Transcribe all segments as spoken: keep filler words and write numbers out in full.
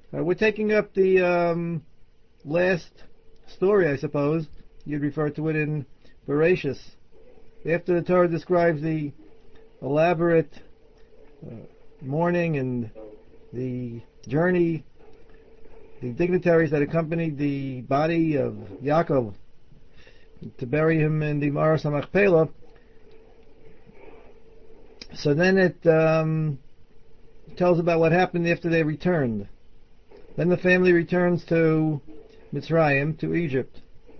Uh, we're taking up the um, last story, I suppose. You'd refer to it in Bereshis. After the Torah describes the elaborate uh, mourning and the journey, the dignitaries that accompanied the body of Yaakov to bury him in the Maras HaMachpelah, so then it um, tells about what happened after they returned. Then the family returns to Mitzrayim, to Egypt.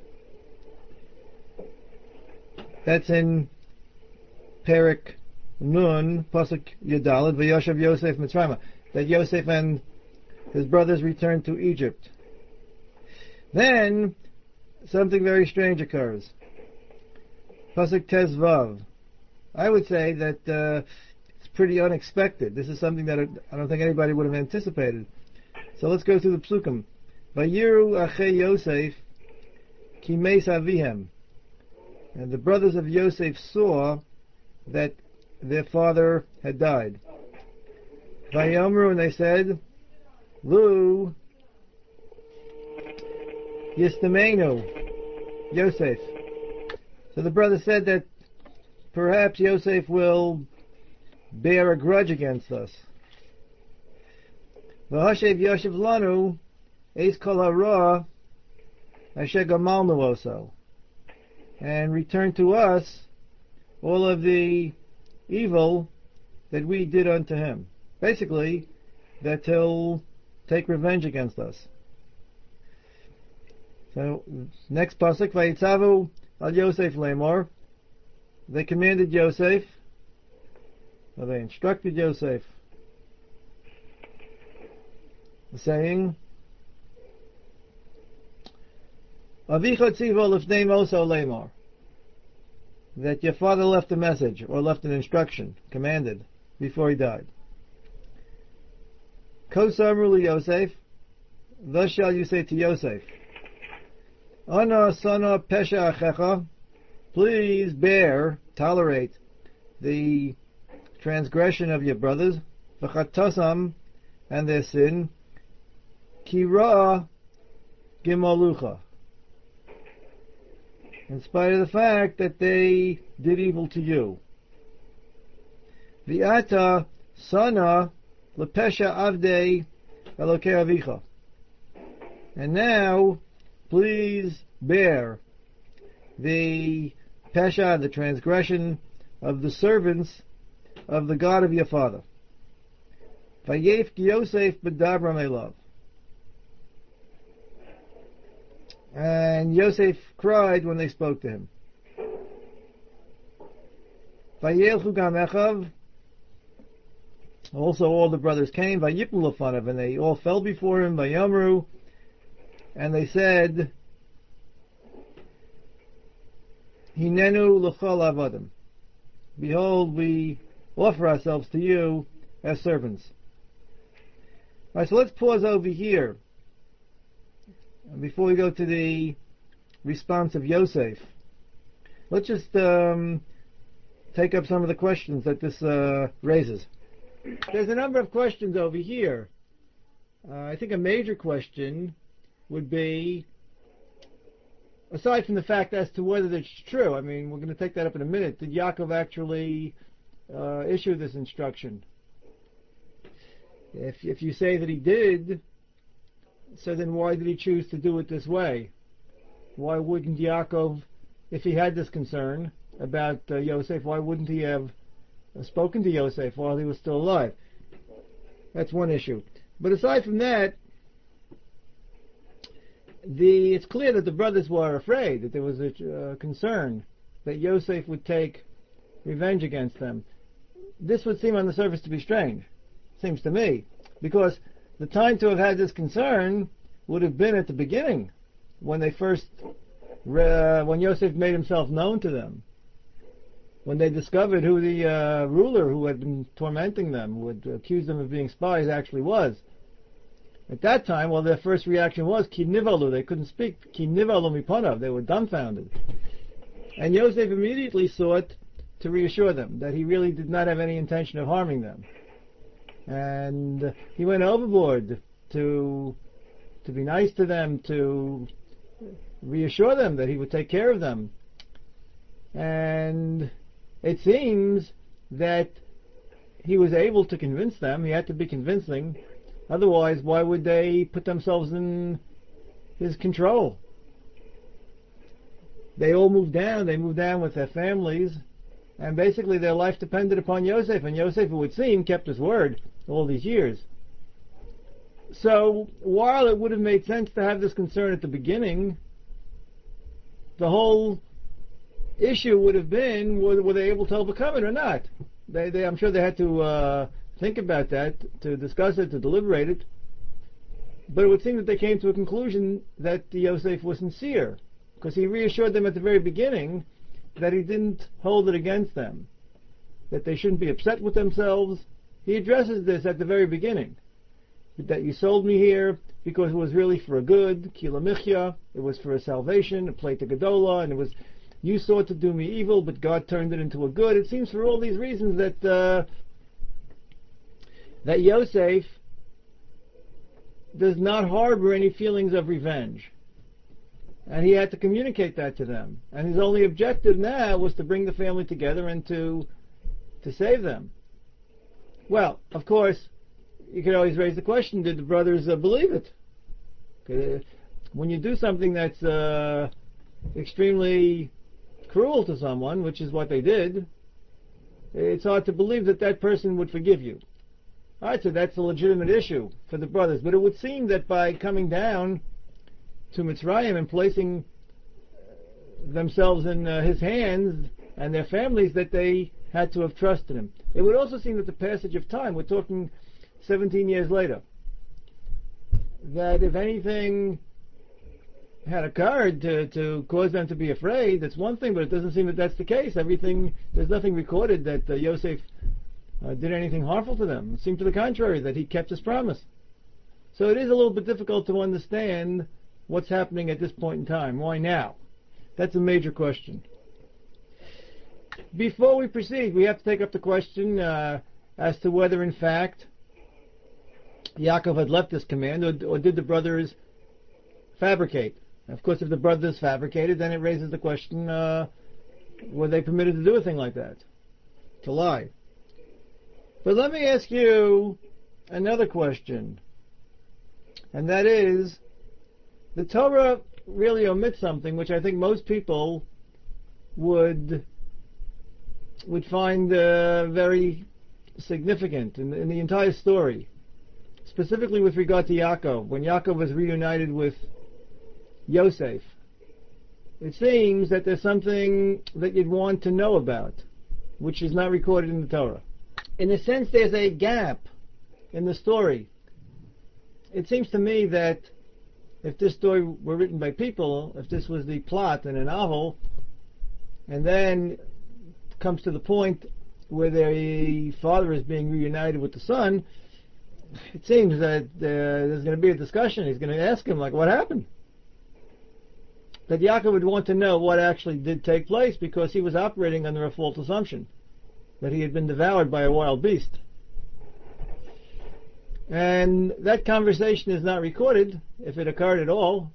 That's in Perek Nun, Pasuk Yudalad, V'yoshev Yosef Mitzrayim, that Yosef and his brothers returned to Egypt. Then something very strange occurs. Pasuk Tezvav. I would say that uh, it's pretty unexpected. This is something that I don't think anybody would have anticipated. So let's go through the psukim. Vayiru achei Yosef ki meis avihem. And the brothers of Yosef saw that their father had died. Vayomru, and they said, Lu Yistamenu Yosef. So the brother said that perhaps Yosef will bear a grudge against us. V'hashev Yosef lanu eis kol hara asher gamalnu oso, and return to us all of the evil that we did unto him. Basically, that he'll take revenge against us. So, next pasuk, Vayitzavu al Yosef lemor. They commanded Yosef, or they instructed Yosef, saying, Avicha tzivo lifnei moso lemor, that your father left a message, or left an instruction, commanded, before he died. Kosamru li Yosef, thus shall you say to Yosef, Ana sana pesha achecha, please bear, tolerate the transgression of your brothers, v'chatasam, and their sin, kira gimalucha, in spite of the fact that they did evil to you. V'ata sana lepesha avdei elokei avicha, and now please bear the pesha, the transgression of the servants of the God of your father. Vayef Yosef b'dabra me'elav, and Yosef cried when they spoke to him. Vayelchu gam echav, also all the brothers came. Vayiplu lefanav, and they all fell before him. Vayamru, and they said, Hinenu l'chol avadim, behold, we offer ourselves to you as servants. All right, so let's pause over here before we go to the response of Yosef. Let's just um, take up some of the questions that this uh, raises. There's a number of questions over here. Uh, I think a major question would be, aside from the fact as to whether it's true, I mean, we're going to take that up in a minute, did Yaakov actually uh, issue this instruction? If, if you say that he did, so then why did he choose to do it this way? Why wouldn't Yaakov, if he had this concern about uh, Yosef, why wouldn't he have uh, spoken to Yosef while he was still alive? That's one issue. But aside from that, the it's clear that the brothers were afraid, that there was a uh, concern that Yosef would take revenge against them. This would seem on the surface to be strange, seems to me, because the time to have had this concern would have been at the beginning, when they first, uh, when Yosef made himself known to them, when they discovered who the uh, ruler who had been tormenting them, who had accused them of being spies, actually was. At that time, well, their first reaction was ki nivalu, they couldn't speak, ki nivalu mipanav, they were dumbfounded. And Yosef immediately sought to reassure them that he really did not have any intention of harming them. And he went overboard to to be nice to them, to reassure them that he would take care of them. And it seems that he was able to convince them. He had to be convincing. Otherwise, why would they put themselves in his control? They all moved down. They moved down with their families. And basically their life depended upon Yosef. And Yosef, it would seem, kept his word all these years. So, while it would have made sense to have this concern at the beginning, the whole issue would have been, were, were they able to overcome it or not? They, they, I'm sure they had to uh, think about that, to discuss it, to deliberate it. But it would seem that they came to a conclusion that Yosef was sincere, because he reassured them at the very beginning that he didn't hold it against them, that they shouldn't be upset with themselves. He addresses this at the very beginning, that you sold me here because it was really for a good, kila michya, it was for a salvation, a plate to Gedola, and it was, you sought to do me evil, but God turned it into a good. It seems for all these reasons that uh, that Yosef does not harbor any feelings of revenge. And he had to communicate that to them. And his only objective now was to bring the family together and to to save them. Well, of course, you could always raise the question, did the brothers uh, believe it? Okay. When you do something that's uh, extremely cruel to someone, which is what they did, it's hard to believe that that person would forgive you. Alright, so that's a legitimate issue for the brothers. But it would seem that by coming down to Mitzrayim and placing themselves in uh, his hands and their families, that they had to have trusted him. It would also seem that the passage of time, we're talking seventeen years later, that if anything had occurred to, to cause them to be afraid, that's one thing, but it doesn't seem that that's the case. Everything, there's nothing recorded that uh, Yosef uh, did anything harmful to them. It seemed to the contrary, that he kept his promise. So it is a little bit difficult to understand what's happening at this point in time. Why now? That's a major question. Before we proceed, we have to take up the question uh, as to whether, in fact, Yaakov had left this command, or, or did the brothers fabricate? Of course, if the brothers fabricated, then it raises the question, uh, were they permitted to do a thing like that? To lie. But let me ask you another question, and that is, the Torah really omits something which I think most people would would find uh, very significant in, in the entire story, specifically with regard to Yaakov. When Yaakov was reunited with Yosef, it seems that there's something that you'd want to know about, which is not recorded in the Torah. In a sense, there's a gap in the story. It seems to me that if this story were written by people, if this was the plot in a novel, and then comes to the point where the father is being reunited with the son, it seems that uh, there's going to be a discussion. He's going to ask him, like, what happened? That Yaakov would want to know what actually did take place, because he was operating under a false assumption that he had been devoured by a wild beast. And that conversation is not recorded, if it occurred at all.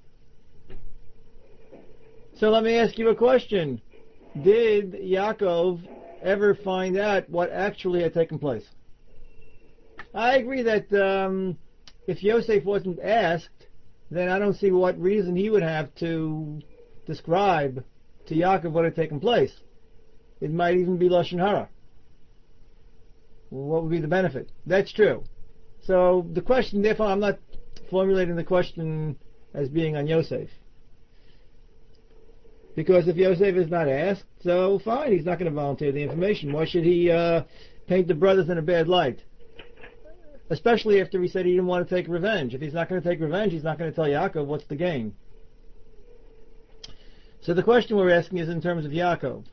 So let me ask you a question. Did Yaakov ever find out what actually had taken place? I agree that um, if Yosef wasn't asked, then I don't see what reason he would have to describe to Yaakov what had taken place. It might even be Lashon Hara. What would be the benefit? That's true. So the question, therefore, I'm not formulating the question as being on Yosef. Because if Yosef is not asked, so fine, he's not going to volunteer the information. Why should he uh, paint the brothers in a bad light? Especially after he said he didn't want to take revenge. If he's not going to take revenge, he's not going to tell Yaakov what's the gain. So the question we're asking is in terms of Yaakov.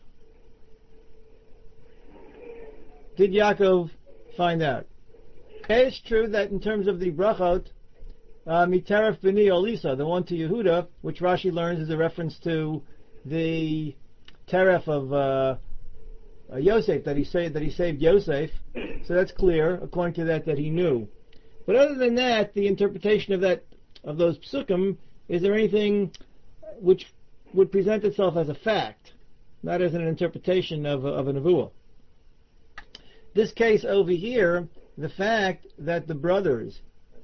Did Yaakov find out? It's true that in terms of the brachot, uh, Miteref B'ni Olisa, the one to Yehuda, which Rashi learns is a reference to the teref of uh, uh, Yosef, that he saved, that he saved Yosef. So that's clear, according to that, that he knew. But other than that, the interpretation of that of those psukim, is there anything which would present itself as a fact, not as an interpretation of, of a nevuah? This case over here, the fact that the brothers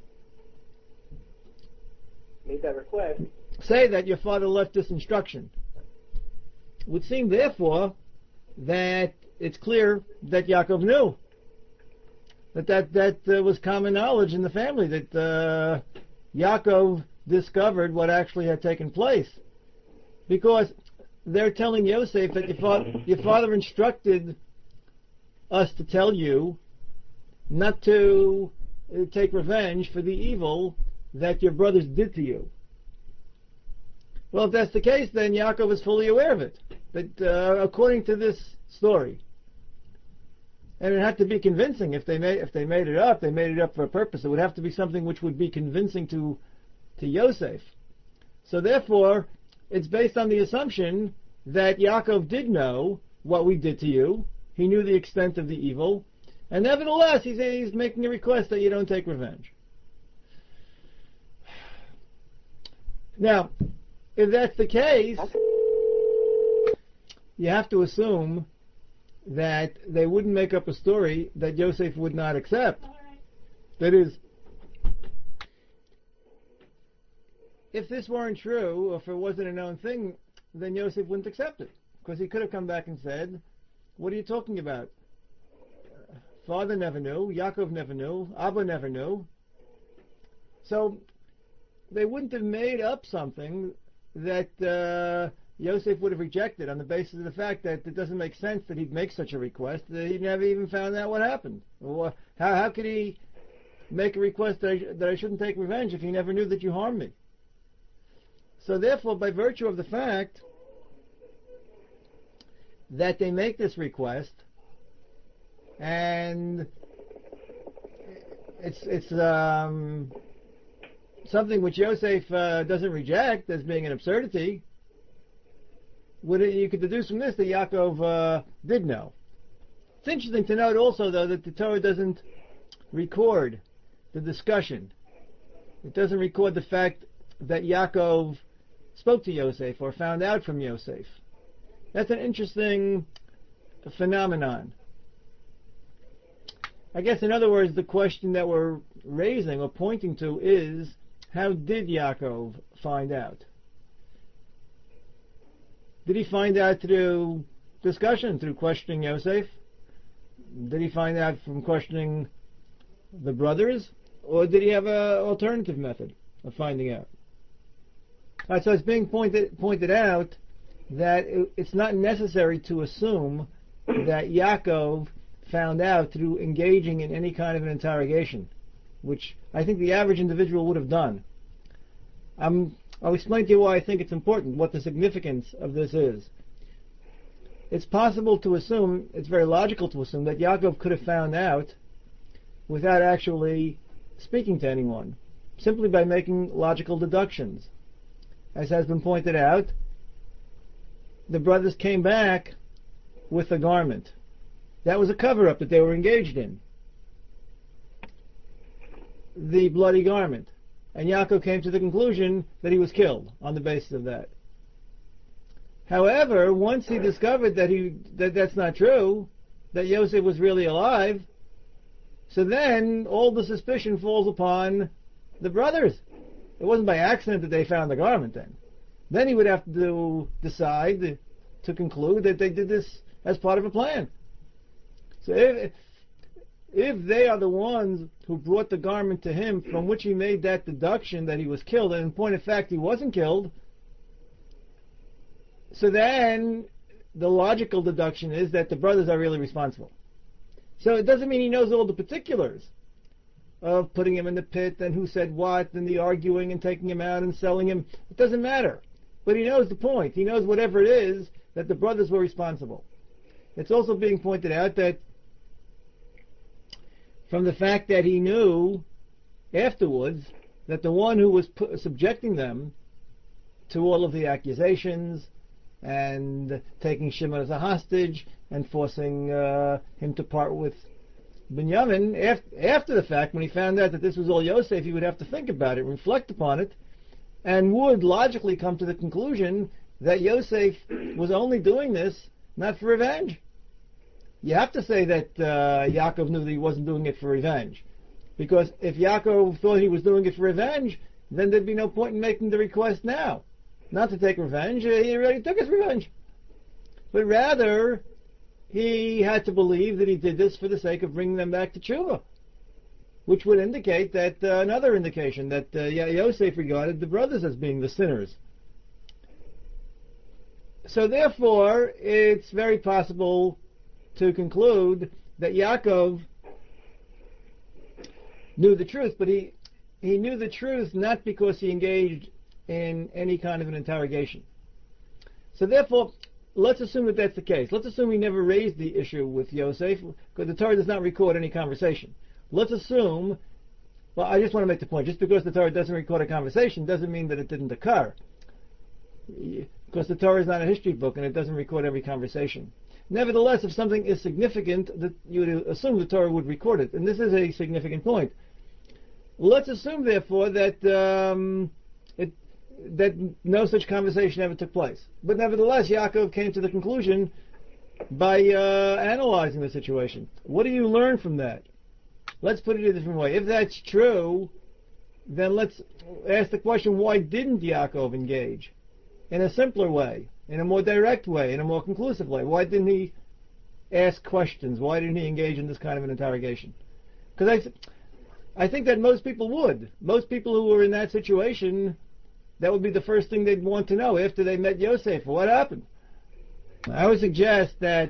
made that request, say that your father left this instruction, would seem therefore that it's clear that Yaakov knew. That that, that uh, was common knowledge in the family, that uh, Yaakov discovered what actually had taken place. Because they're telling Yosef that your father, your father instructed us to tell you not to uh, take revenge for the evil that your brothers did to you. Well, if that's the case, then Yaakov is fully aware of it. But uh, according to this story, and it had to be convincing. If they made if they made it up, they made it up for a purpose. It would have to be something which would be convincing to to Yosef. So therefore, it's based on the assumption that Yaakov did know what we did to you. He knew the extent of the evil, and nevertheless, he's he's making a request that you don't take revenge. Now, if that's the case, you have to assume that they wouldn't make up a story that Yosef would not accept. That is, if this weren't true, or if it wasn't a known thing, then Yosef wouldn't accept it. Because he could have come back and said, what are you talking about? Father never knew, Yaakov never knew, Abba never knew. So, they wouldn't have made up something that uh, Yosef would have rejected on the basis of the fact that it doesn't make sense that he'd make such a request, that he never even found out what happened. Or how, how could he make a request that I, that I shouldn't take revenge if he never knew that you harmed me? So therefore, by virtue of the fact that they make this request, and it's it's um, something which Yosef uh, doesn't reject as being an absurdity, would it, you could deduce from this that Yaakov uh, did know. It's interesting to note also, though, that the Torah doesn't record the discussion. It doesn't record the fact that Yaakov spoke to Yosef or found out from Yosef. That's an interesting phenomenon. I guess, in other words, the question that we're raising or pointing to is, how did Yaakov find out? Did he find out through discussion, through questioning Yosef? Did he find out from questioning the brothers? Or did he have an alternative method of finding out? Right, so it's being pointed pointed out that it, it's not necessary to assume that Yaakov found out through engaging in any kind of an interrogation, which I think the average individual would have done. Um, I'll explain to you why I think it's important, what the significance of this is. It's possible to assume, it's very logical to assume, that Yaakov could have found out without actually speaking to anyone, simply by making logical deductions. As has been pointed out, the brothers came back with a garment. That was a cover-up that they were engaged in. The bloody garment. And Yaakov came to the conclusion that he was killed on the basis of that. However, once he discovered that he that that's not true, that Yosef was really alive, so then all the suspicion falls upon the brothers. It wasn't by accident that they found the garment then. Then he would have to decide to conclude that they did this as part of a plan. So if, if they are the ones who brought the garment to him, from which he made that deduction that he was killed, and in point of fact he wasn't killed, so then the logical deduction is that the brothers are really responsible. So it doesn't mean he knows all the particulars of putting him in the pit and who said what and the arguing and taking him out and selling him. It doesn't matter. But he knows the point. He knows whatever it is, that the brothers were responsible. It's also being pointed out that from the fact that he knew afterwards that the one who was pu- subjecting them to all of the accusations and taking Shimon as a hostage and forcing uh, him to part with Binyamin, after, after the fact, when he found out that this was all Yosef, he would have to think about it, reflect upon it, and would logically come to the conclusion that Yosef was only doing this not for revenge. You have to say that uh, Yaakov knew that he wasn't doing it for revenge. Because if Yaakov thought he was doing it for revenge, then there'd be no point in making the request now. Not to take revenge, he already took his revenge. But rather, he had to believe that he did this for the sake of bringing them back to Tshuva, which would indicate that, uh, another indication that uh, Yosef regarded the brothers as being the sinners. So therefore, it's very possible to conclude that Yaakov knew the truth, but he, he knew the truth not because he engaged in any kind of an interrogation. So therefore, let's assume that that's the case. Let's assume he never raised the issue with Yosef, because the Torah does not record any conversation. Let's assume, well, I just want to make the point, just because the Torah doesn't record a conversation doesn't mean that it didn't occur. Because the Torah is not a history book and it doesn't record every conversation. Nevertheless, if something is significant, that you would assume the Torah would record it. And this is a significant point. Let's assume, therefore, that um, it, that no such conversation ever took place. But nevertheless, Yaakov came to the conclusion by uh, analyzing the situation. What do you learn from that? Let's put it a different way. If that's true, then let's ask the question, why didn't Yaakov engage? In a simpler way, in a more direct way, in a more conclusive way. Why didn't he ask questions? Why didn't he engage in this kind of an interrogation? Because I, th- I think that most people would. Most people who were in that situation, that would be the first thing they'd want to know after they met Yosef. What happened? I would suggest that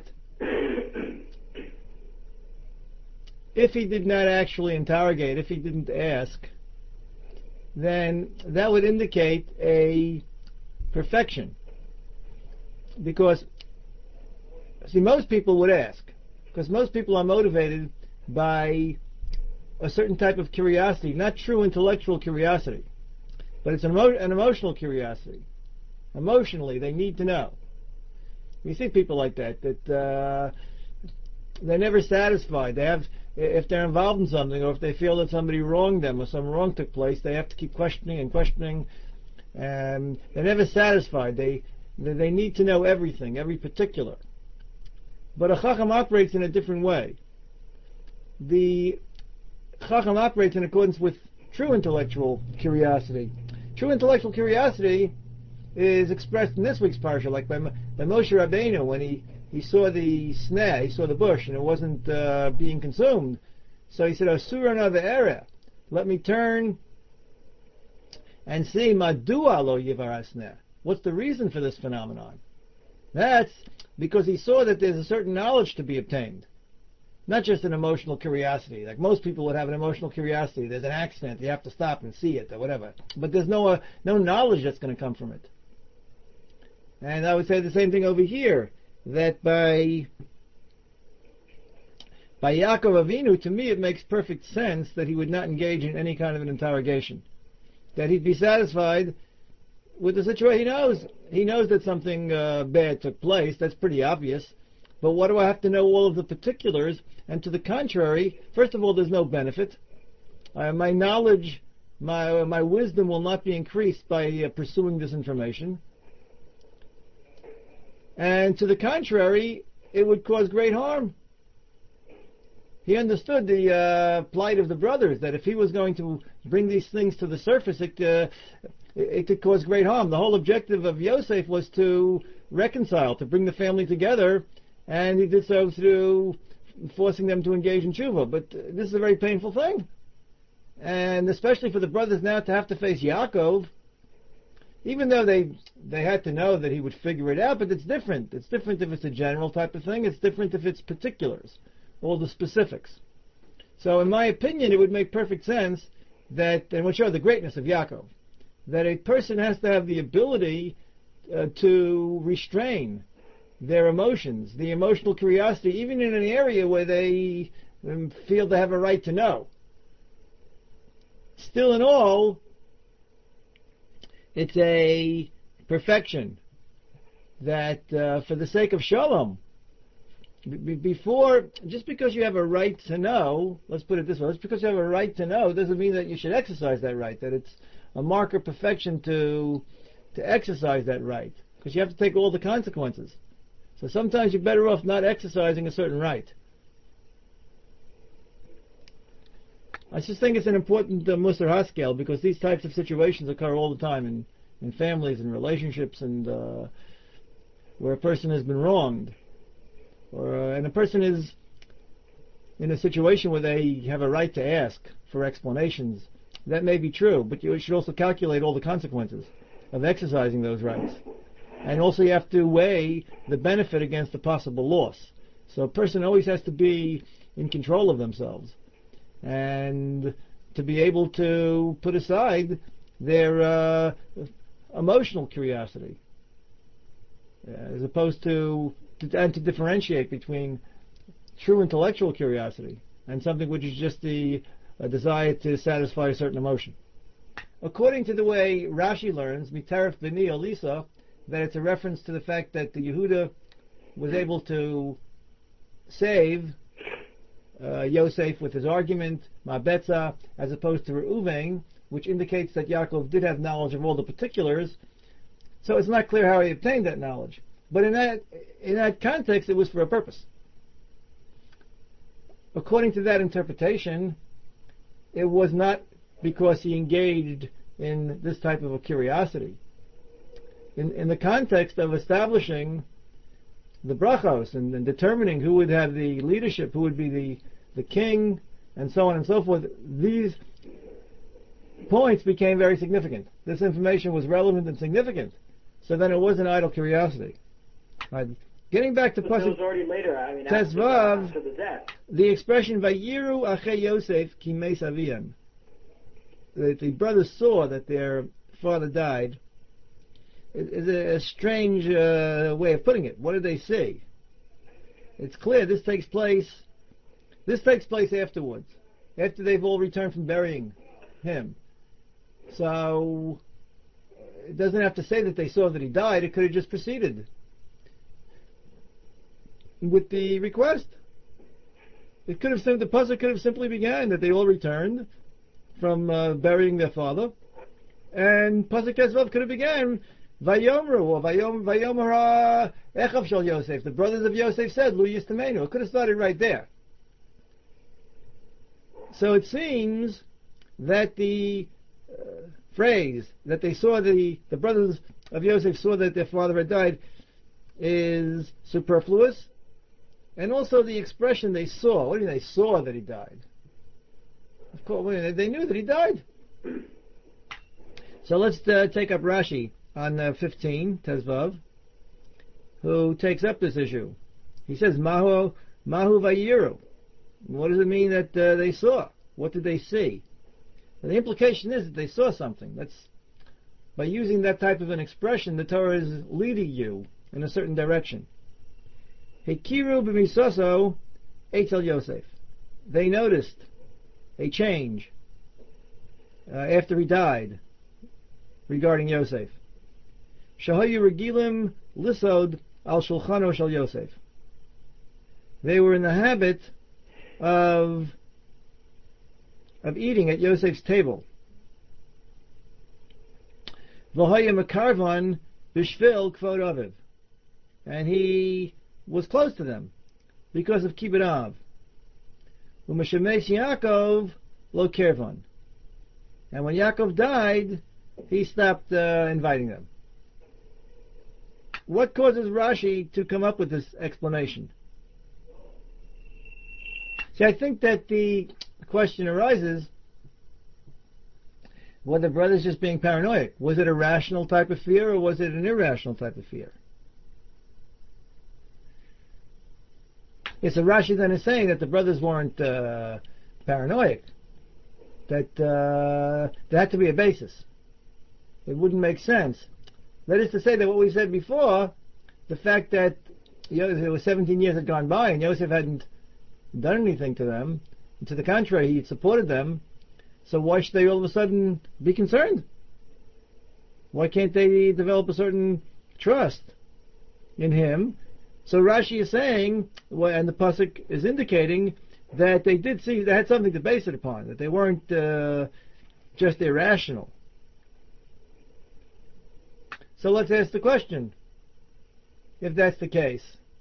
if he did not actually interrogate, if he didn't ask, then that would indicate a perfection. Because, see, most people would ask. Because most people are motivated by a certain type of curiosity, not true intellectual curiosity, but it's an, emo- an emotional curiosity. Emotionally, they need to know. You see people like that, that uh, they're never satisfied. They have, if they're involved in something, or if they feel that somebody wronged them, or some wrong took place, they have to keep questioning and questioning. And they're never satisfied. They they need to know everything, every particular. But a Chacham operates in a different way. The Chacham operates in accordance with true intellectual curiosity. True intellectual curiosity is expressed in this week's parsha, like by, by Moshe Rabbeinu, when he, he saw the sneh, he saw the bush, and it wasn't uh, being consumed. So he said, Asura Nava, let me turn and see Madua lo yivarasneh. What's the reason for this phenomenon? That's because he saw that there's a certain knowledge to be obtained. Not just an emotional curiosity. Like most people would have an emotional curiosity. There's an accident, you have to stop and see it, or whatever. But there's no uh, no knowledge that's going to come from it. And I would say the same thing over here, that by by Yaakov Avinu, to me it makes perfect sense that he would not engage in any kind of an interrogation. That he'd be satisfied with the situation. He knows, he knows that something uh, bad took place. That's pretty obvious. But what do I have to know all of the particulars? And to the contrary, first of all, there's no benefit. Uh, my knowledge, my uh, my wisdom will not be increased by uh, pursuing this information. And to the contrary, it would cause great harm. He understood the uh, plight of the brothers, that if he was going to bring these things to the surface, it, uh, it, it could cause great harm. The whole objective of Yosef was to reconcile, to bring the family together, and he did so through forcing them to engage in tshuva. But uh, this is a very painful thing. And especially for the brothers now to have to face Yaakov, even though they they had to know that he would figure it out, but it's different. It's different if it's a general type of thing. It's different if it's particulars, all the specifics. So in my opinion, it would make perfect sense that, and would show the greatness of Yaakov, that a person has to have the ability uh, to restrain their emotions, the emotional curiosity, even in an area where they um, feel they have a right to know. Still in all, it's a perfection that uh, for the sake of shalom, b- before, just because you have a right to know, let's put it this way, just because you have a right to know doesn't mean that you should exercise that right, that it's a mark of perfection to to exercise that right, because you have to take all the consequences. So sometimes you're better off not exercising a certain right. I just think it's an important uh, Musar Haskel, because these types of situations occur all the time in, in families and relationships, and uh, where a person has been wronged, or uh, and a person is in a situation where they have a right to ask for explanations. That may be true, but you should also calculate all the consequences of exercising those rights. And also you have to weigh the benefit against the possible loss. So a person always has to be in control of themselves, and to be able to put aside their uh, emotional curiosity, as opposed to, to, and to differentiate between true intellectual curiosity and something which is just the a desire to satisfy a certain emotion. According to the way Rashi learns, Mitaref B'ni Elisa, that it's a reference to the fact that the Yehuda was able to save uh, Yosef with his argument, Ma'betza, as opposed to Reuven, which indicates that Yaakov did have knowledge of all the particulars. So it's not clear how he obtained that knowledge. But in that in that context, it was for a purpose. According to that interpretation, it was not because he engaged in this type of a curiosity. In, in the context of establishing the brachos and, and determining who would have the leadership, who would be the, the king, and so on and so forth, these points became very significant. This information was relevant and significant. So then it wasn't idle curiosity. Right. Getting back to Pasuk. It was already later. I mean, after, Tezvav, after the death. The expression "Vayiru Achei Yosef ki meis aviam," that the brothers saw that their father died, is a, a strange uh, way of putting it. What did they see? It's clear this takes place. This takes place afterwards, after they've all returned from burying him. So it doesn't have to say that they saw that he died. It could have just proceeded with the request. It could have the puzzle could have simply began that they all returned from uh, burying their father, and Pasuk Tezvav could have began Vayomru or Vayom Vayomra Echav Shel Yosef. The brothers of Yosef said Lu Yistamenu. It could have started right there. So it seems that the uh, phrase that they saw the the brothers of Yosef saw that their father had died is superfluous. And also the expression they saw. What do you mean they saw that he died? Of course, they knew that he died. So let's uh, take up Rashi on uh, fifteen, Tezvav, who takes up this issue. He says, Mahu, Mahu Vayiru. What does it mean that uh, they saw? What did they see? And the implication is that they saw something. That's, by using that type of an expression, the Torah is leading you in a certain direction. Hekiru b'misoso Eitzel Yosef. They noticed a change uh, after he died regarding Yosef. Shahayu regilim lisod al shulchano shel Yosef. They were in the habit of of eating at Yosef's table. V'haya mekarvan b'shvil kvod aviv. And he was close to them because of Kibbud Av. U'mashemesh Yaakov lo kervan. And when Yaakov died, he stopped uh, inviting them. What causes Rashi to come up with this explanation? See, I think that the question arises, were the brothers just being paranoid? Was it a rational type of fear, or was it an irrational type of fear? Yes, so Rashi then is saying that the brothers weren't uh, paranoid, that uh, there had to be a basis. It wouldn't make sense. That is to say that what we said before, the fact that Yosef, it was seventeen years had gone by and Yosef hadn't done anything to them, and to the contrary, he had supported them, so why should they all of a sudden be concerned? Why can't they develop a certain trust in him So Rashi is saying, and the pasuk is indicating, that they did see, they had something to base it upon, that they weren't uh, just irrational. So let's ask the question, if that's the case.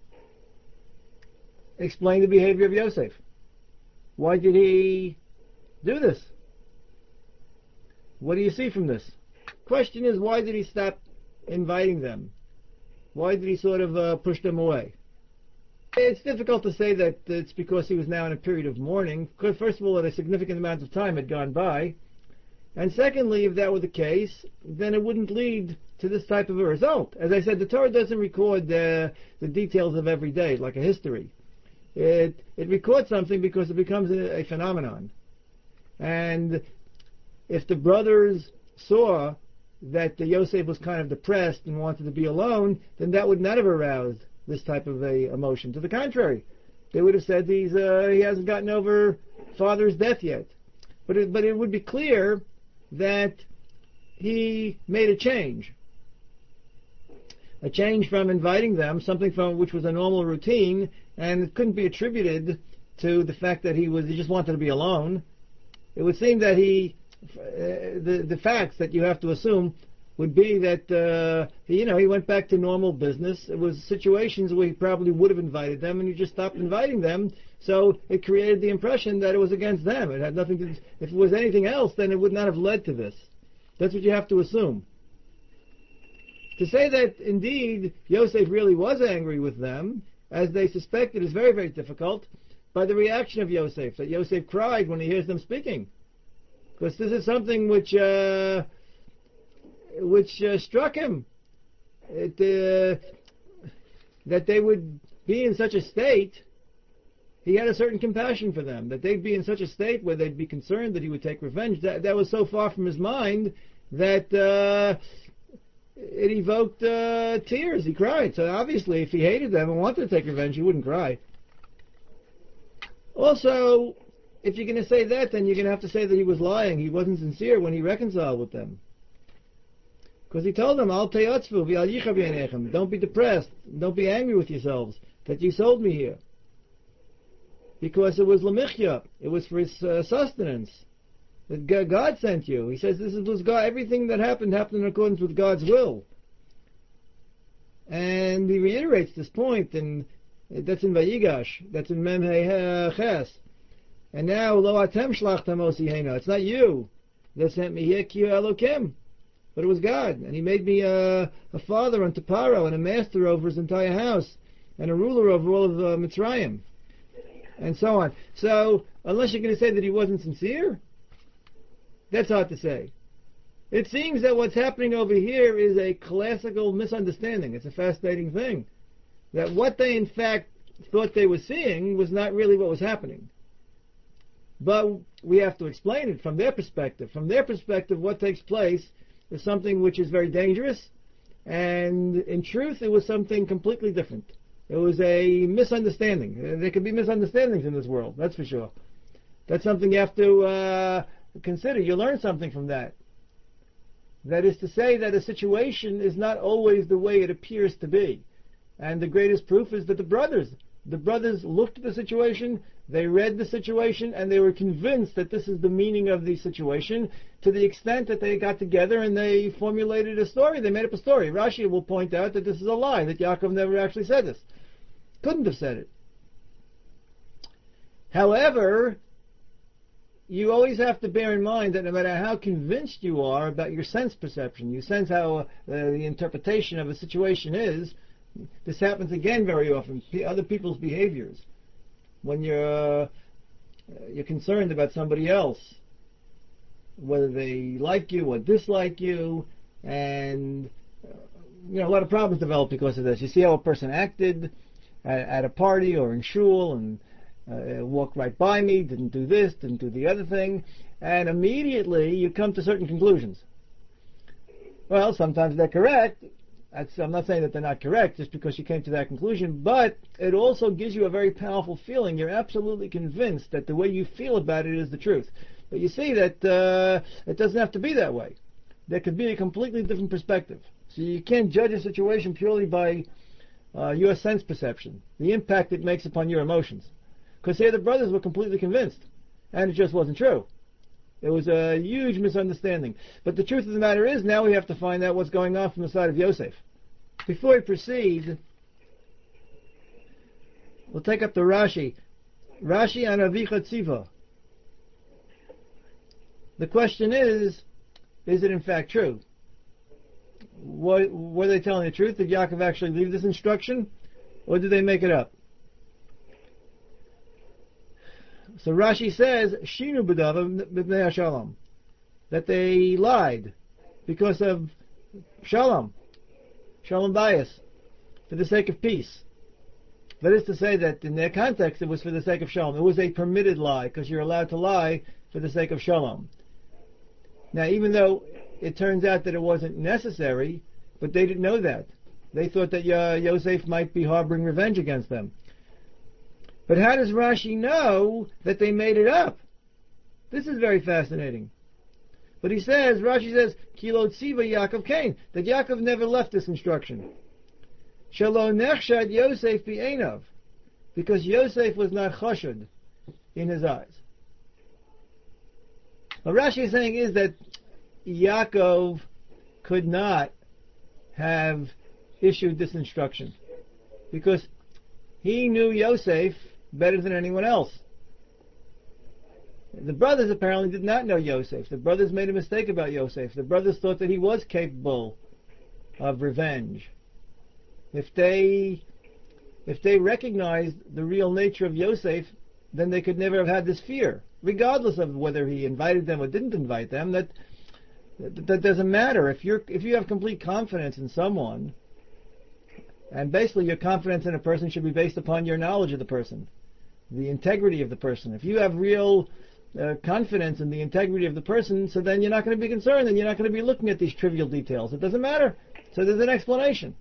Explain the behavior of Yosef. Why did he do this? What do you see from this? Question is, why did he stop inviting them? Why did he sort of uh, push them away? It's difficult to say that it's because he was now in a period of mourning, because first of all, a significant amount of time had gone by, and secondly, if that were the case, then it wouldn't lead to this type of a result. As I said, the Torah doesn't record uh, the details of every day, like a history. It, it records something because it becomes a, a phenomenon. And if the brothers saw that the Yosef was kind of depressed and wanted to be alone, then that would not have aroused this type of a emotion. To the contrary, they would have said he's uh, he hasn't gotten over father's death yet. But it, but it would be clear that he made a change. A change from inviting them, something from which was a normal routine, and it couldn't be attributed to the fact that he was he just wanted to be alone. It would seem that he, uh, the the facts that you have to assume would be that uh, he, you know, he went back to normal business. It was situations where he probably would have invited them, and he just stopped inviting them. So it created the impression that it was against them. It had nothing to. If it was anything else, then it would not have led to this. That's what you have to assume. To say that indeed Yosef really was angry with them, as they suspected, is very, very difficult. By the reaction of Yosef, that Yosef cried when he hears them speaking, because this is something which uh, which uh, struck him. It, uh, that they would be in such a state. He had a certain compassion for them, that they'd be in such a state where they'd be concerned that he would take revenge. That, that was so far from his mind that uh, it evoked uh, tears. He cried. So obviously, if he hated them and wanted to take revenge, he wouldn't cry. Also, if you're going to say that, then you're going to have to say that he was lying. He wasn't sincere when he reconciled with them. Because he told them, Al teyatzvu v'al yichav yeinechem. Don't be depressed. Don't be angry with yourselves that you sold me here. Because it was lemichya. It was for his uh, sustenance. That God sent you. He says this was God. Everything that happened happened in accordance with God's will. And he reiterates this point, and that's in Vayigash. That's in Mem He Ches. And now, Lo Atem Shlachtam Osihena. It's not you that sent me here, Ki Elokim, but it was God. And he made me a, a father unto Paro and a master over his entire house and a ruler over all of uh, Mitzrayim. And so on. So, unless you're going to say that he wasn't sincere, that's hard to say. It seems that what's happening over here is a classical misunderstanding. It's a fascinating thing. That what they in fact thought they were seeing was not really what was happening. But we have to explain it from their perspective. From their perspective, what takes place is something which is very dangerous, and in truth, it was something completely different. It was a misunderstanding. There can be misunderstandings in this world, that's for sure. That's something you have to uh, consider. You learn something from that. That is to say that a situation is not always the way it appears to be. And the greatest proof is that the brothers, the brothers looked at the situation, they read the situation, and they were convinced that this is the meaning of the situation, to the extent that they got together and they formulated a story. They made up a story. Rashi will point out that this is a lie, that Yaakov never actually said this. Couldn't have said it. However, you always have to bear in mind that no matter how convinced you are about your sense perception, you sense how uh, the interpretation of a situation is, this happens again very often, other people's behaviors. When you're, uh, you're concerned about somebody else, whether they like you or dislike you, and uh, you know, a lot of problems develop because of this. You see how a person acted at, at a party or in shul, and uh, walked right by me, didn't do this, didn't do the other thing, and immediately you come to certain conclusions. Well, sometimes they're correct. That's, I'm not saying that they're not correct just because you came to that conclusion, but it also gives you a very powerful feeling. You're absolutely convinced that the way you feel about it is the truth. But you see that uh, it doesn't have to be that way. There could be a completely different perspective. So you can't judge a situation purely by uh, your sense perception, the impact it makes upon your emotions. Because here the brothers were completely convinced, and it just wasn't true. It was a huge misunderstanding. But the truth of the matter is, now we have to find out what's going on from the side of Yosef. Before we proceed, we'll take up the Rashi. Rashi on Avicha Tziva. The question is, is it in fact true? What, were they telling the truth? Did Yaakov actually leave this instruction? Or did they make it up? So Rashi says, Shinu b'dava b'nei shalom, that they lied because of shalom, shalom bias, for the sake of peace. That is to say that in their context it was for the sake of shalom. It was a permitted lie, because you're allowed to lie for the sake of shalom. Now, even though it turns out that it wasn't necessary, but they didn't know that. They thought that uh, Yosef might be harboring revenge against them. But how does Rashi know that they made it up? This is very fascinating. But he says, Rashi says, Kilo Tziva Yaakov Cain, that Yaakov never left this instruction. Shalo Nechshad Yosef B'Einav, because Yosef was not chashud in his eyes. What Rashi is saying is that Yaakov could not have issued this instruction, because he knew Yosef better than anyone else. The brothers apparently did not know Yosef. The brothers made a mistake about Yosef. The brothers thought that he was capable of revenge. If they, if they recognized the real nature of Yosef, then they could never have had this fear, regardless of whether he invited them or didn't invite them. That that, that doesn't matter. If you're if you have complete confidence in someone, and basically your confidence in a person should be based upon your knowledge of the person, the integrity of the person. If you have real uh, confidence in the integrity of the person, so then you're not going to be concerned, and you're not going to be looking at these trivial details. It doesn't matter. So there's an explanation.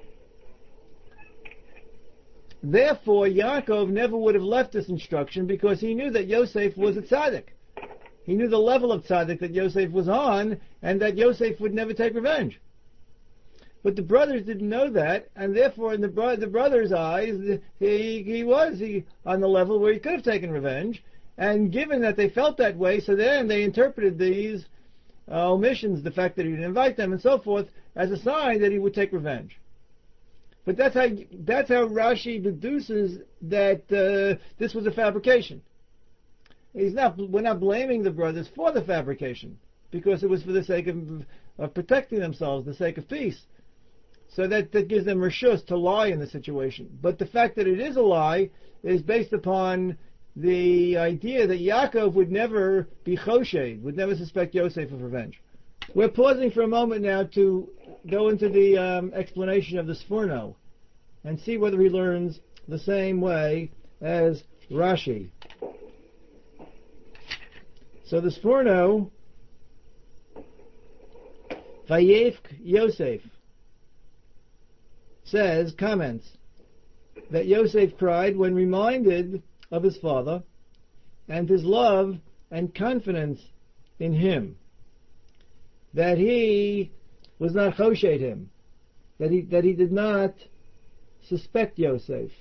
Therefore, Yaakov never would have left this instruction, because he knew that Yosef was a tzaddik. He knew the level of tzaddik that Yosef was on, and that Yosef would never take revenge. But the brothers didn't know that, and therefore in the, bro- the brothers' eyes, he, he was he, on the level where he could have taken revenge. And given that they felt that way, so then they interpreted these uh, omissions, the fact that he didn't invite them and so forth, as a sign that he would take revenge. But that's how that's how Rashi deduces that uh, this was a fabrication. He's not. We're not blaming the brothers for the fabrication, because it was for the sake of, of protecting themselves, the sake of peace. So that, that gives them reshus to lie in the situation. But the fact that it is a lie is based upon the idea that Yaakov would never be choshed, would never suspect Yosef of revenge. We're pausing for a moment now to go into the um, explanation of the Sforno and see whether he learns the same way as Rashi. So the Sforno, Vayevk Yosef, says, comments, that Yosef cried when reminded of his father and his love and confidence in him, that he was not choshed him, that he that he did not suspect Yosef.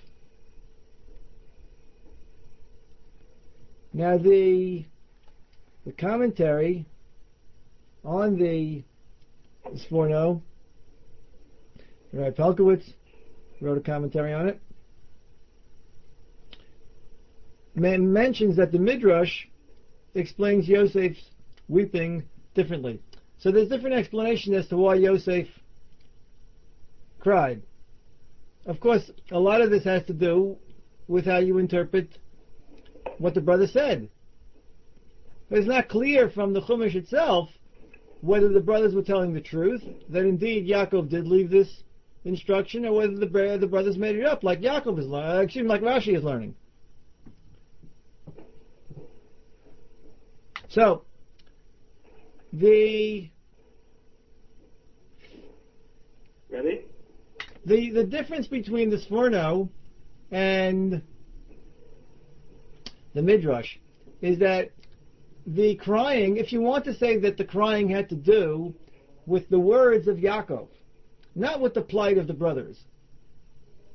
Now the the commentary on the Sforno, Rabbi Pelkowitz wrote a commentary on it, Man mentions that the Midrash explains Yosef's weeping differently. So there's different explanations as to why Yosef cried. Of course, a lot of this has to do with how you interpret what the brother said. But it's not clear from the Chumash itself whether the brothers were telling the truth, that indeed Yaakov did leave this instruction, or whether the, the brothers made it up, like Yaakov is learning, excuse me, like Rashi is learning. So, the Ready? the the difference between the Sforno and the Midrash is that the crying, if you want to say that the crying had to do with the words of Yaakov, not with the plight of the brothers.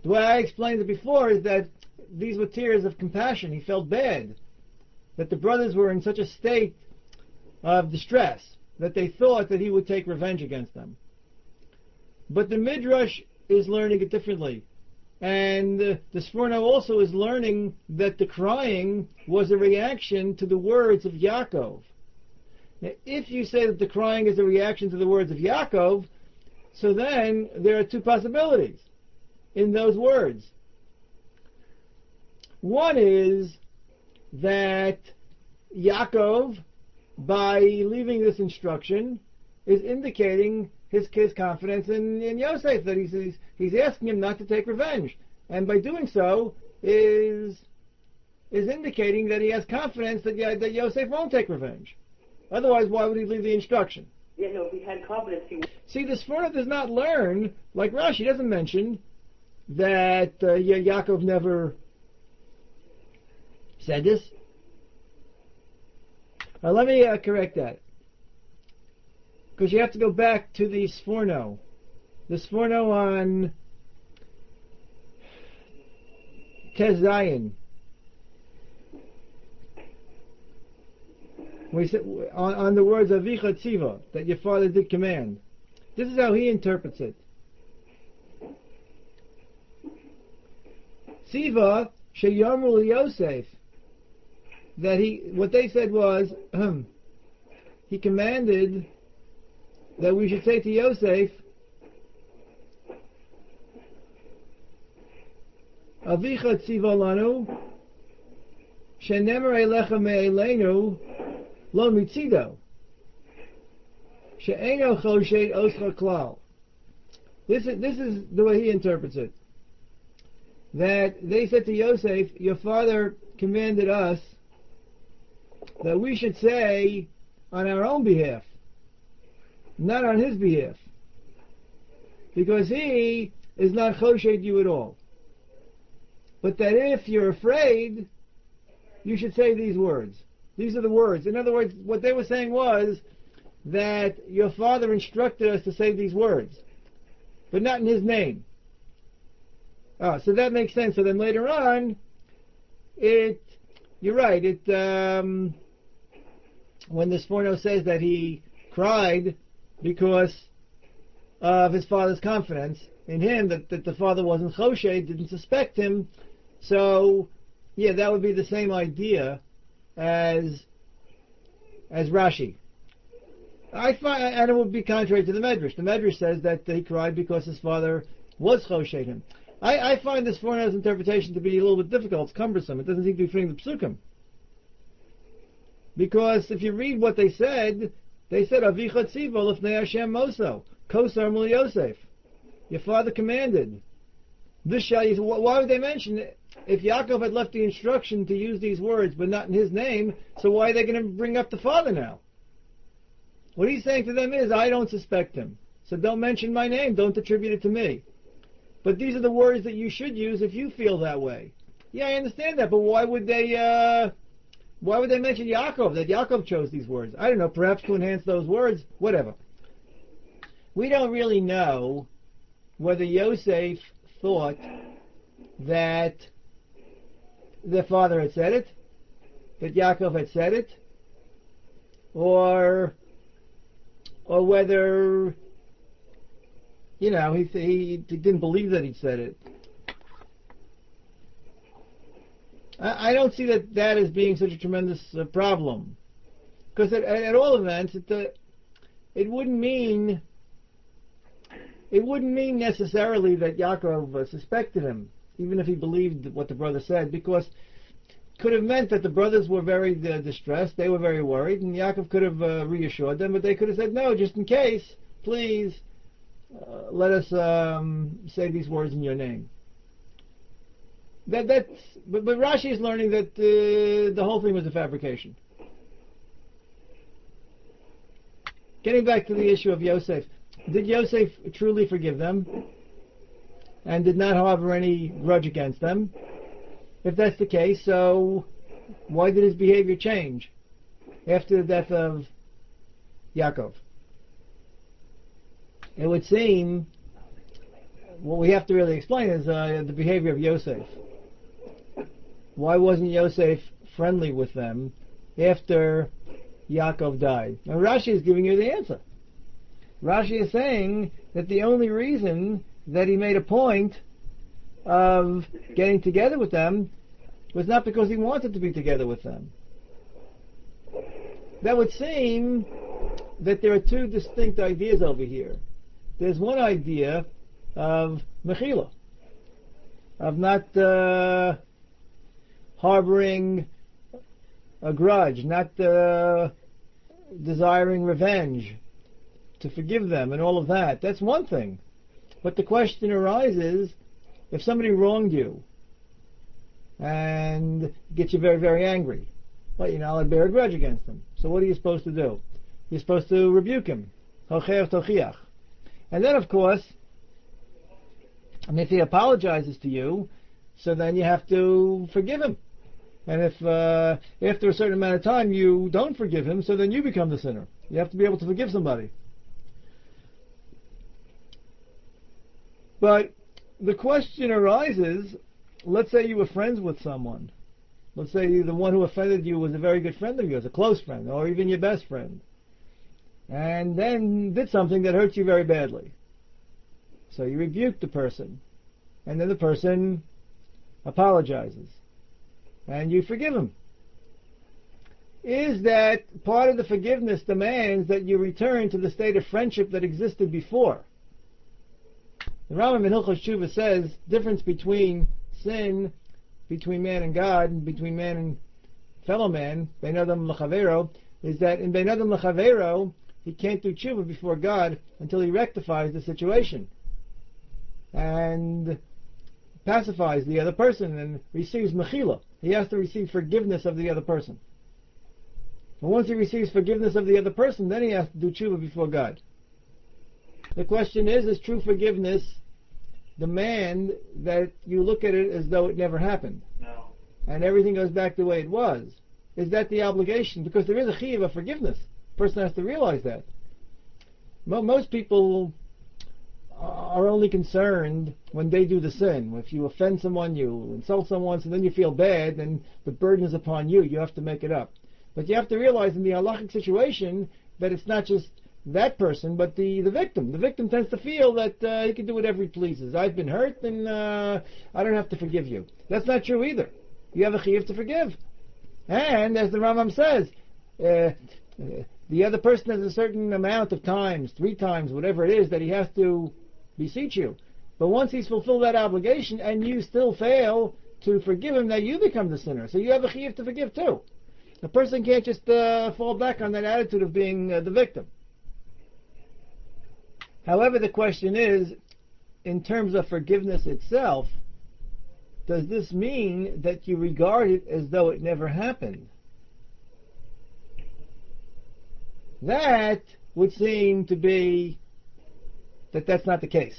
The way I explained it before is that these were tears of compassion. He felt bad that the brothers were in such a state of distress that they thought that he would take revenge against them. But the Midrash is learning it differently. And uh, the Sforno also is learning that the crying was a reaction to the words of Yaakov. Now, if you say that the crying is a reaction to the words of Yaakov, so then there are two possibilities in those words. One is that Yaakov, by leaving this instruction, is indicating his, his confidence in, in Yosef, that he's, he's, he's asking him not to take revenge. And by doing so, is is indicating that he has confidence that, yeah, that Yosef won't take revenge. Otherwise, why would he leave the instruction? Yeah, no, if he had confidence, he would. See, the Sforno does not learn, like Rashi doesn't mention, that uh, Ya- Yaakov never said this. Now, let me uh, correct that. Because you have to go back to the Sforno. The Sforno on Tez Zayin. We said, on, on the words Avicha Tziva, that your father did command. This is how he interprets it. Tziva sheyamu Yosef. That he, what they said was, he commanded that we should say to Yosef, Avicha tziva lanu, shenemer elecha me'eleinu, lo mitzido, she'eno choshed oscha klal. This is, this is the way he interprets it. That they said to Yosef, your father commanded us that we should say on our own behalf, not on his behalf, because he is not choshed you at all. But that if you're afraid, you should say these words. These are the words. In other words, what they were saying was that your father instructed us to say these words, but not in his name. Ah, so that makes sense. So then later on, it, you're right, it, um, when the Sforno says that he cried because of his father's confidence in him, that, that the father wasn't choshed, didn't suspect him. So, yeah, that would be the same idea as as Rashi. I find, and it would be contrary to the Medrash. The Medrash says that he cried because his father was choshed him. I, I find this Sforno's interpretation to be a little bit difficult. It's cumbersome. It doesn't seem to be fitting the psukim. Because if you read what they said, they said, Avicha tziva lifnei Hashem moso, kosar mul Yosef. Your father commanded. This shall you, why would they mention it? If Yaakov had left the instruction to use these words, but not in his name, so why are they going to bring up the father now? What he's saying to them is, I don't suspect him. So don't mention my name, don't attribute it to me. But these are the words that you should use if you feel that way. Yeah, I understand that, but why would they, uh, why would they mention Yaakov, that Yaakov chose these words? I don't know, perhaps to enhance those words, whatever. We don't really know whether Yosef thought that the father had said it, that Yaakov had said it, or or whether, you know, he, he, he didn't believe that he'd said it. I, I don't see that that as being such a tremendous uh, problem, because at, at all events, it, uh, it wouldn't mean it wouldn't mean necessarily that Yaakov uh, suspected him, even if he believed what the brother said, because it could have meant that the brothers were very uh, distressed, they were very worried, and Yaakov could have uh, reassured them, but they could have said, no, just in case, please, uh, let us um, say these words in your name. That that's, but, but Rashi is learning that uh, the whole thing was a fabrication. Getting back to the issue of Yosef, did Yosef truly forgive them and did not harbor any grudge against them? If that's the case, so why did his behavior change after the death of Yaakov? It would seem what we have to really explain is uh, the behavior of Yosef. Why wasn't Yosef friendly with them after Yaakov died? Now Rashi is giving you the answer. Rashi is saying that the only reason that he made a point of getting together with them was not because he wanted to be together with them. That would seem that there are two distinct ideas over here. There's one idea of mechila, of not uh, harboring a grudge, not uh, desiring revenge, to forgive them and all of that. That's one thing. But the question arises, if somebody wronged you and gets you very, very angry, well, you're not allowed to bear a grudge against them. So what are you supposed to do? You're supposed to rebuke him. Hocher tochiach. And then, of course, I mean, if he apologizes to you, so then you have to forgive him. And if uh, after a certain amount of time you don't forgive him, so then you become the sinner. You have to be able to forgive somebody. But the question arises, let's say you were friends with someone. Let's say the one who offended you was a very good friend of yours, a close friend, or even your best friend, and then did something that hurt you very badly. So you rebuked the person, and then the person apologizes, and you forgive him. Is that part of the forgiveness demands that you return to the state of friendship that existed before? The Rambam in Hilchos Tshuva says difference between sin between man and God and between man and fellow man, Bein Adam L'Chavero, is that in Bein Adam L'Chavero he can't do tshuva before God until he rectifies the situation and pacifies the other person and receives mechila. He has to receive forgiveness of the other person. And once he receives forgiveness of the other person, then he has to do tshuva before God. The question is, is true forgiveness demand that you look at it as though it never happened? No. And everything goes back the way it was? Is that the obligation? Because there is a chiyuv of forgiveness. The person has to realize that. Most people are only concerned when they do the sin. If you offend someone, you insult someone, so then you feel bad, then the burden is upon you. You have to make it up. But you have to realize in the halachic situation that it's not just that person, but the, the victim. The victim tends to feel that uh, he can do whatever he pleases. I've been hurt, and uh, I don't have to forgive you. That's not true either. You have a chiyuv to forgive. And, as the Rambam says, uh, uh, the other person has a certain amount of times, three times, whatever it is, that he has to beseech you. But once he's fulfilled that obligation, and you still fail to forgive him, now you become the sinner. So you have a chiyuv to forgive too. The person can't just uh, fall back on that attitude of being uh, the victim. However, the question is, in terms of forgiveness itself, does this mean that you regard it as though it never happened? That would seem to be that that's not the case.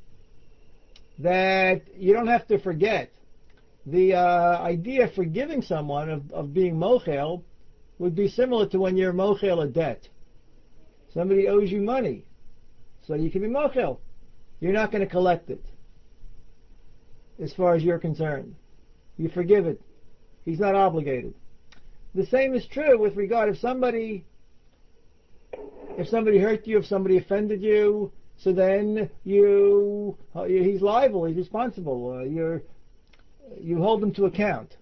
That you don't have to forget. The uh, idea of forgiving someone, of, of being mochel, would be similar to when you're mochel a debt. Somebody owes you money. So you can be mochel. You're not going to collect it, as far as you're concerned. You forgive it. He's not obligated. The same is true with regard if somebody, if somebody hurt you, if somebody offended you, so then you, he's liable. He's responsible. Uh, you're, you hold him to account.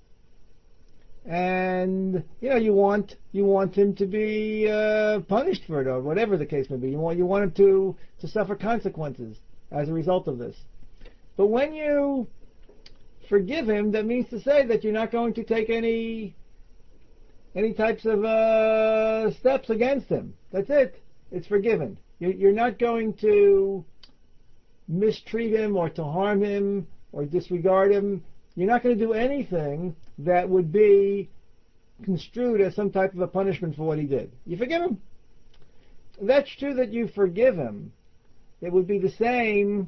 And you know you want you want him to be uh, punished for it, or whatever the case may be. You want you want him to to suffer consequences as a result of this. But when you forgive him, that means to say that you're not going to take any any types of uh, steps against him. That's it. It's forgiven. You're not going to mistreat him or to harm him or disregard him. You're not going to do anything that would be construed as some type of a punishment for what he did. You forgive him. That's true that you forgive him. It would be the same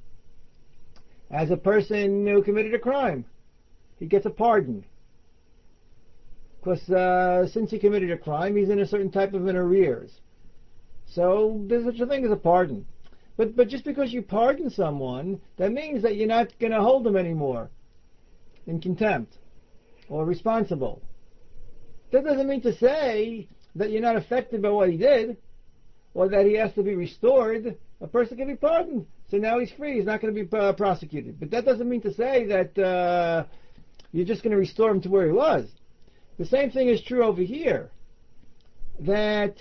as a person who committed a crime. He gets a pardon. Because uh, since he committed a crime, he's in a certain type of an arrears. So there's such a thing as a pardon. But but just because you pardon someone, that means that you're not going to hold them anymore in contempt or responsible. That doesn't mean to say that you're not affected by what he did or that he has to be restored. A person can be pardoned, so now he's free. He's not going to be uh, prosecuted. But that doesn't mean to say that uh, you're just going to restore him to where he was. The same thing is true over here. That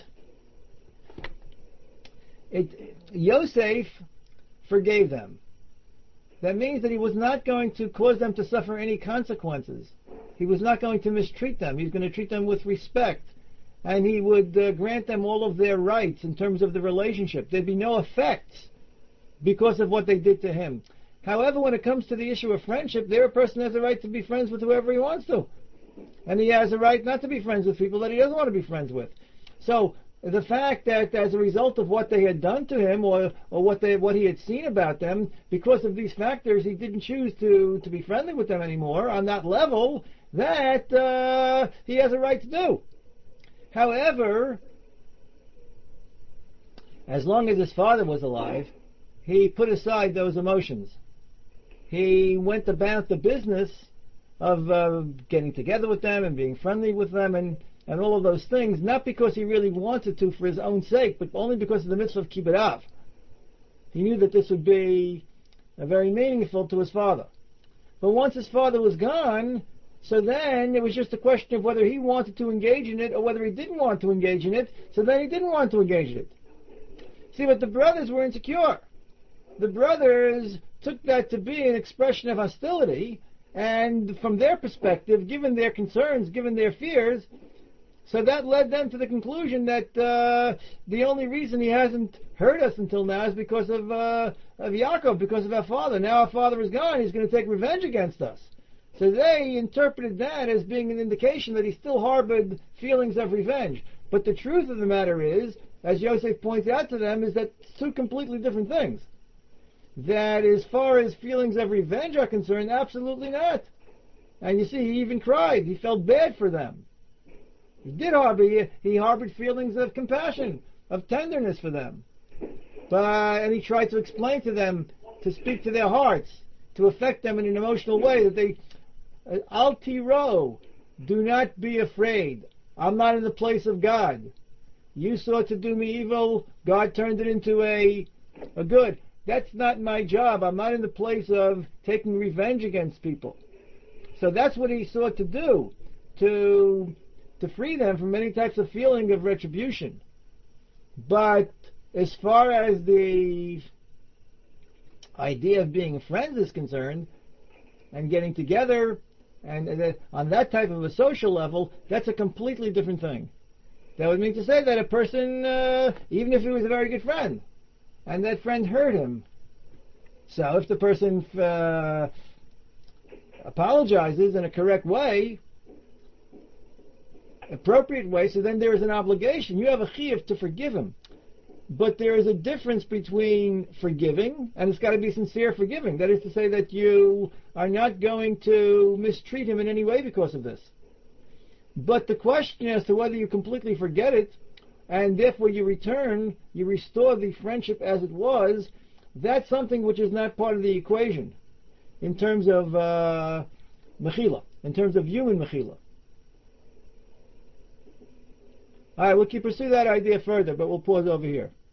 it, Yosef forgave them. That means that he was not going to cause them to suffer any consequences. He was not going to mistreat them. He was going to treat them with respect. And he would uh, grant them all of their rights in terms of the relationship. There'd be no effects because of what they did to him. However, when it comes to the issue of friendship, there a person has a right to be friends with whoever he wants to. And he has a right not to be friends with people that he doesn't want to be friends with. So the fact that as a result of what they had done to him or, or what they what he had seen about them, because of these factors, he didn't choose to, to be friendly with them anymore on that level, that uh, he has a right to do. However, as long as his father was alive, he put aside those emotions. He went about the business of uh, getting together with them and being friendly with them and, and all of those things, not because he really wanted to for his own sake, but only because of the mitzvah of kibbud av. He knew that this would be uh, very meaningful to his father. But once his father was gone, so then it was just a question of whether he wanted to engage in it or whether he didn't want to engage in it, so then he didn't want to engage in it. See, but the brothers were insecure. The brothers took that to be an expression of hostility, and from their perspective, given their concerns, given their fears, so that led them to the conclusion that uh, the only reason he hasn't hurt us until now is because of uh, of Yaakov, because of our father. Now our father is gone, he's going to take revenge against us. So they interpreted that as being an indication that he still harbored feelings of revenge. But the truth of the matter is, as Yosef points out to them, is that it's two completely different things. That as far as feelings of revenge are concerned, absolutely not. And you see, he even cried. He felt bad for them. He did harbor, he, he harbored feelings of compassion, of tenderness for them. But, and he tried to explain to them, to speak to their hearts, to affect them in an emotional way, that they, al tiro, do not be afraid. I'm not in the place of God. You sought to do me evil, God turned it into a, a good. That's not my job. I'm not in the place of taking revenge against people. So that's what he sought to do, to to free them from any types of feeling of retribution. But as far as the idea of being friends is concerned, and getting together, and, and on that type of a social level, that's a completely different thing. That would mean to say that a person, uh, even if he was a very good friend, and that friend hurt him. So if the person uh, apologizes in a correct way, appropriate way, so then there is an obligation. You have a chiyuv to forgive him. But there is a difference between forgiving, and it's got to be sincere forgiving. That is to say that you are not going to mistreat him in any way because of this. But the question as to whether you completely forget it, and therefore you return, you restore the friendship as it was, that's something which is not part of the equation in terms of uh, mechila, in terms of human mechila. All right, we'll keep pursue that idea further, but we'll pause over here.